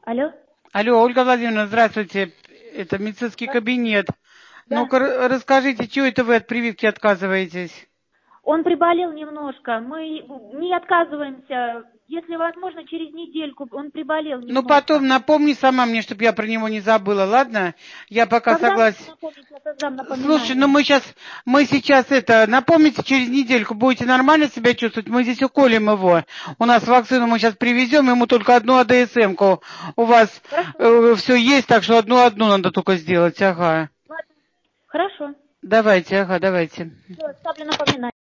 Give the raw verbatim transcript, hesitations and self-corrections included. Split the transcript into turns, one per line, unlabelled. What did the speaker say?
Алло?
Алло, Ольга Владимировна, здравствуйте. Это медицинский кабинет.
Да.
Ну-ка, р- расскажите, чего это вы от прививки отказываетесь?
Он приболел немножко. Мы не отказываемся. Если возможно, через недельку. Он приболел
Ну,
немножко.
потом напомни сама мне, чтобы я про него не забыла, ладно? Я пока
Когда
согласен.
напомнить, я создам
Слушай, ну
напоминание.
мы сейчас, мы сейчас это, напомните, через недельку будете нормально себя чувствовать, мы здесь уколем его. У нас вакцину мы сейчас привезем, ему только одну АДСМ-ку. У вас
Хорошо.
э, все есть, так что одну-одну надо только сделать, ага.
Ладно. Хорошо.
Давайте, ага, давайте.
Всё, ставлю напоминание.